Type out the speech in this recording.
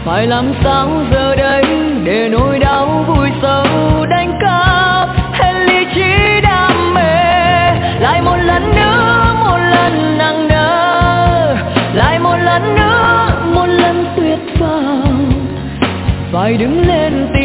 phải làm sao giờ đây để nỗi đau vui sâu đánh cắp hết lý trí đam mê. Lại một lần nữa, một lần nặng nề, lại một lần nữa, một lần tuyệt vọng, phải đứng lên